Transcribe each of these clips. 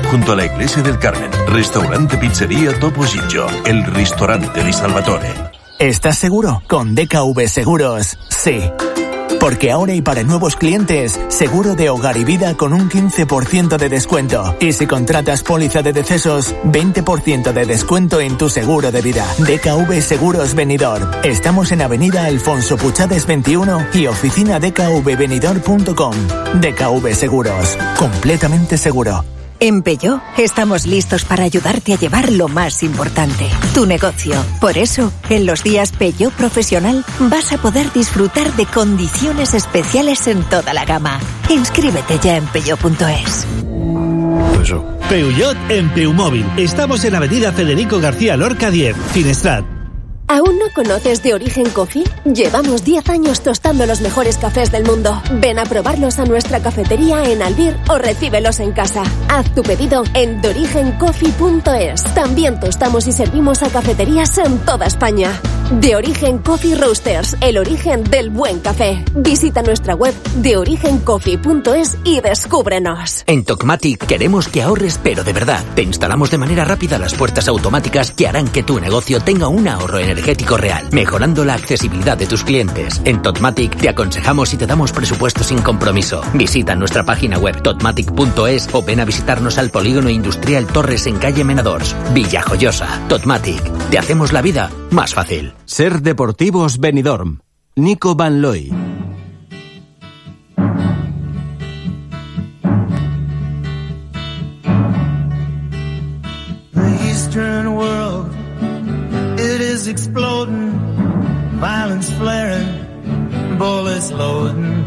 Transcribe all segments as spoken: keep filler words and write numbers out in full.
junto a la Iglesia del Carmen. Restaurante Pizzería Topo Gigio, el ristorante di Salvatore. ¿Estás seguro? Con D K V Seguros, sí. Porque ahora y para nuevos clientes, seguro de hogar y vida con un quince por ciento de descuento. Y si contratas póliza de decesos, veinte por ciento de descuento en tu seguro de vida. D K V Seguros Benidorm. Estamos en Avenida Alfonso Puchades veintiuno y oficina d k v benidorm punto com. D K V Seguros. Completamente seguro. En Peugeot estamos listos para ayudarte a llevar lo más importante, tu negocio. Por eso, en los días Peugeot Profesional vas a poder disfrutar de condiciones especiales en toda la gama. Inscríbete ya en peugeot punto es. Peugeot en Peumóvil. Estamos en Avenida Federico García Lorca diez, Finestrat. ¿Aún no conoces De Origen Coffee? Llevamos diez años tostando los mejores cafés del mundo. Ven a probarlos a nuestra cafetería en Albir o recíbelos en casa. Haz tu pedido en de origen coffee punto es. También tostamos y servimos a cafeterías en toda España. De Origen Coffee Roasters, el origen del buen café. Visita nuestra web de origen coffee punto es y descúbrenos. En Tocmatic queremos que ahorres, pero de verdad. Te instalamos de manera rápida las puertas automáticas que harán que tu negocio tenga un ahorro energético real, mejorando la accesibilidad de tus clientes. En Tocmatic te aconsejamos y te damos presupuesto sin compromiso. Visita nuestra página web tocmatic punto es o ven a visitarnos al Polígono Industrial Torres en calle Menadors, Villajoyosa. Tocmatic, te hacemos la vida más fácil. Ser Deportivos Benidorm. Nico Van Looy. The Eastern world, it is exploding, violence flaring, bullets loading.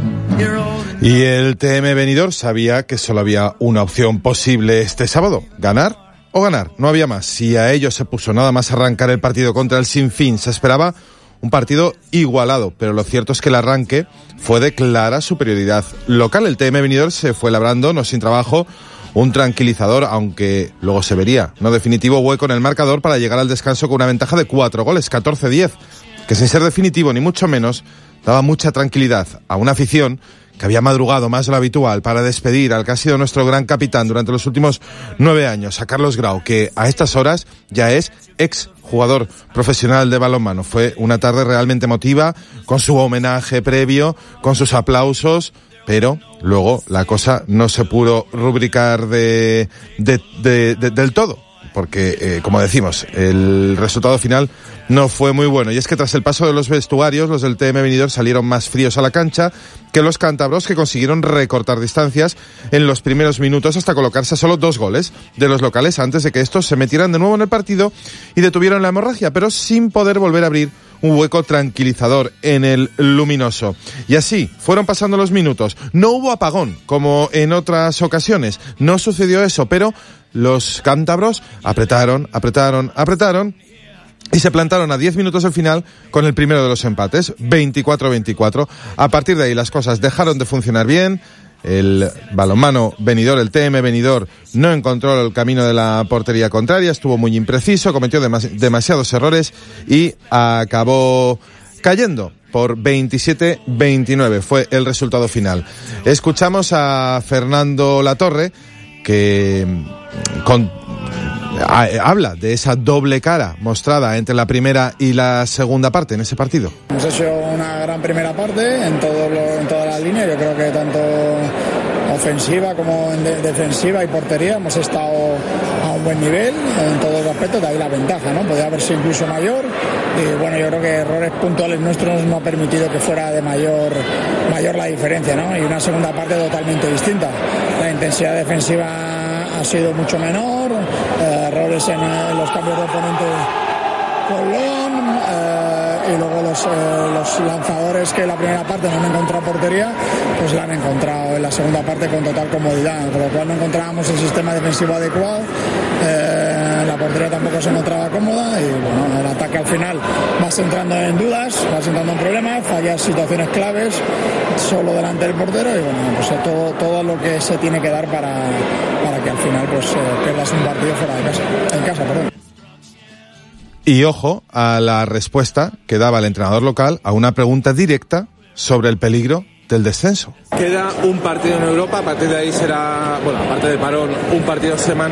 Y el T M Benidorm sabía que solo había una opción posible este sábado: ganar o ganar, no había más. Si a ello se puso nada más arrancar el partido contra el Sinfín, se esperaba un partido igualado, pero lo cierto es que el arranque fue de clara superioridad local. El T M Benidorm se fue labrando, no sin trabajo, un tranquilizador, aunque luego se vería, no definitivo, hueco en el marcador para llegar al descanso con una ventaja de cuatro goles, catorce diez, que sin ser definitivo ni mucho menos, daba mucha tranquilidad a una afición que había madrugado más de lo habitual para despedir al que ha sido nuestro gran capitán durante los últimos nueve años, a Carlos Grau, que a estas horas ya es ex jugador profesional de balonmano. Fue una tarde realmente emotiva, con su homenaje previo, con sus aplausos, pero luego la cosa no se pudo rubricar de, de, de, de del todo, porque, eh, como decimos, el resultado final no fue muy bueno. Y es que tras el paso de los vestuarios, los del T M Benidorm salieron más fríos a la cancha que los cántabros, que consiguieron recortar distancias en los primeros minutos hasta colocarse a solo dos goles de los locales antes de que estos se metieran de nuevo en el partido y detuvieron la hemorragia, pero sin poder volver a abrir un hueco tranquilizador en el luminoso. Y así fueron pasando los minutos. No hubo apagón, como en otras ocasiones. No sucedió eso, pero los cántabros apretaron, apretaron, apretaron y se plantaron a diez minutos del final con el primero de los empates, veinticuatro veinticuatro. A partir de ahí las cosas dejaron de funcionar bien. El balonmano Benidorm, el T M Benidorm, no encontró el camino de la portería contraria, estuvo muy impreciso, cometió demas- demasiados errores y acabó cayendo por veintisiete veintinueve. Fue el resultado final. Escuchamos a Fernando Latorre, que con habla de esa doble cara mostrada entre la primera y la segunda parte en ese partido. Hemos hecho una gran primera parte en, todo lo, en toda la línea. Yo creo que tanto ofensiva como en de, defensiva y portería hemos estado a un buen nivel en todos los aspectos. De ahí la ventaja, ¿no? Podría haber sido incluso mayor. Y bueno, yo creo que errores puntuales nuestros no ha permitido que fuera de mayor, mayor la diferencia, ¿no? Y una segunda parte totalmente distinta. La intensidad defensiva ha sido mucho menor, eh, errores en, en los cambios de oponente Colón, eh, y luego los, eh, los lanzadores que en la primera parte no han encontrado portería, pues la han encontrado en la segunda parte con total comodidad, con lo cual no encontrábamos el sistema defensivo adecuado, eh, la portería tampoco se encontraba cómoda y bueno, el ataque al final vas entrando en dudas, vas entrando en problemas, fallas situaciones claves solo delante del portero y bueno, pues todo, todo lo que se tiene que dar para, para que al final pues eh, pierdas un partido fuera de casa, en casa, perdón. Y ojo a la respuesta que daba el entrenador local a una pregunta directa sobre el peligro del descenso. Queda un partido en Europa, a partir de ahí será, bueno, aparte del parón, un partido semanal.